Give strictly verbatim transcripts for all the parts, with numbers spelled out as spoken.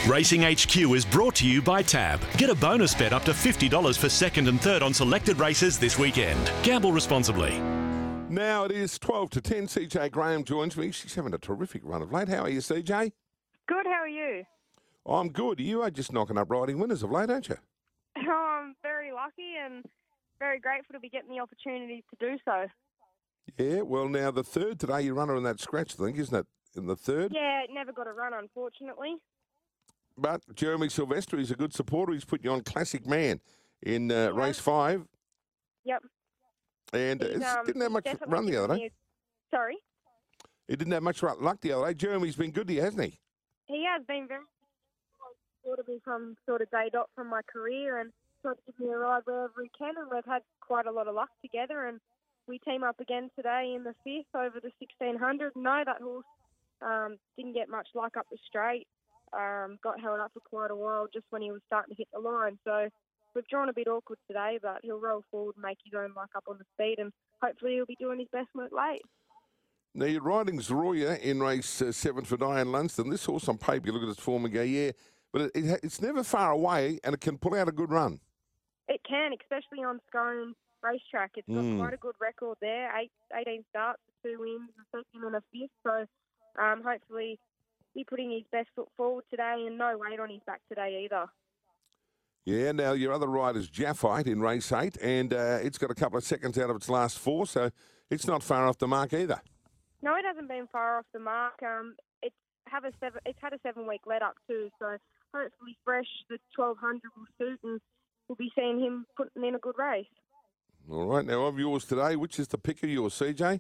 Racing H Q is brought to you by Tab. Get a bonus bet up to fifty dollars for second and third on selected races this weekend. Gamble responsibly. Now it is twelve to ten. C J Graham joins me. She's having a terrific run of late. How are you, C J? Good, how are you? I'm good. You are just knocking up riding winners of late, aren't you? Oh, I'm very lucky and very grateful to be getting the opportunity to do so. Yeah, well, now the third today, you run her in that scratch thing, isn't it? In the third? Yeah, it never got a run, unfortunately. But Jeremy Sylvester, he's a good supporter. He's put you on Classic Man in uh, race five. Yep. And He's, it um, didn't have much definitely run the other given day. me a- Sorry? He didn't have much luck the other day. Jeremy's been good to you, hasn't he? He has been very supportive me from sort of day dot from my career and tried to give me a ride wherever he can, and we've had quite a lot of luck together, and we team up again today in the fifth over the sixteen hundred. No, that horse um, didn't get much luck up the straight. Um, got held up for quite a while just when he was starting to hit the line. So we've drawn a bit awkward today, but he'll roll forward and make his own luck up on the speed, and hopefully he'll be doing his best work late. Now, you're riding Zeroya in race uh, seven for Diane Lunston. This horse on paper, you look at its form and go, yeah, but it, it, it's never far away and it can pull out a good run. It can, especially on Scone racetrack. It's got Mm. quite a good record there, Eight, eighteen starts, two wins, a second and a fifth. So um, hopefully he's putting his best foot forward today, and no weight on his back today either. Yeah, now your other rider's Jaffite in race eight, and uh, it's got a couple of seconds out of its last four, so it's not far off the mark either. No, it hasn't been far off the mark. Um, it's have a seven. It's had a seven-week let-up too, so hopefully fresh, the twelve hundred will suit, and we'll be seeing him putting in a good race. All right, now of yours today, which is the pick of yours, C J?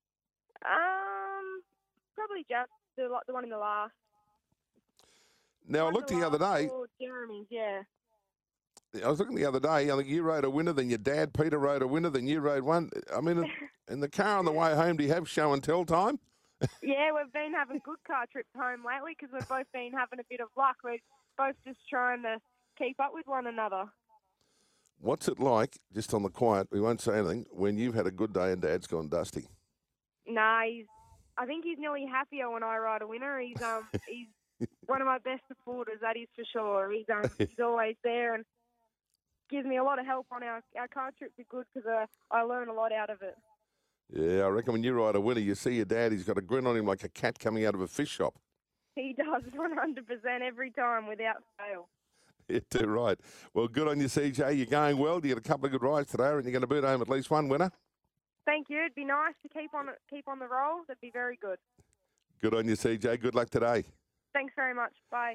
Um, probably just the the one in the last. Now, I One looked in the other last day, for Jeremy's, yeah. I was looking the other day, I think you rode a winner, then your dad, Peter, rode a winner, then you rode one. I mean, in the car on the way home, do you have show and tell time? Yeah, we've been having good car trips home lately because we've both been having a bit of luck. We're both just trying to keep up with one another. What's it like, just on the quiet, we won't say anything, when you've had a good day and Dad's gone dusty? Nah, he's, I think he's nearly happier when I ride a winner. He's um he's one of my best supporters, that is for sure. He's um he's always there and gives me a lot of help on our, our car trips are good because uh, I learn a lot out of it. Yeah, I reckon when you ride a winner, you see your dad, he's got a grin on him like a cat coming out of a fish shop. He does one hundred percent every time without fail. Yeah, too right. Well, good on you, C J. You're going well. You get a couple of good rides today, and you're going to boot home at least one winner. Thank you. It'd be nice to keep on keep on the roll. That'd be very good. Good on you, C J. Good luck today. Thanks very much. Bye.